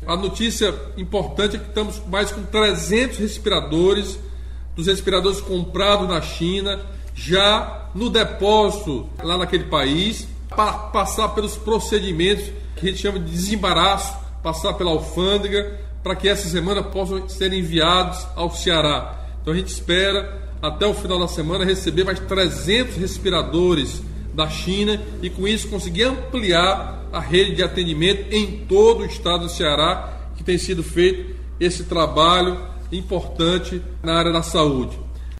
A notícia importante é que estamos mais com 300 respiradores, dos respiradores comprados na China, já no depósito lá naquele país, para passar pelos procedimentos que a gente chama de desembaraço, passar pela alfândega, para que essa semana possam ser enviados ao Ceará. Então a gente espera, até o final da semana, receber mais 300 respiradores da China e com isso conseguir ampliar a rede de atendimento em todo o estado do Ceará, que tem sido feito esse trabalho importante na área da saúde.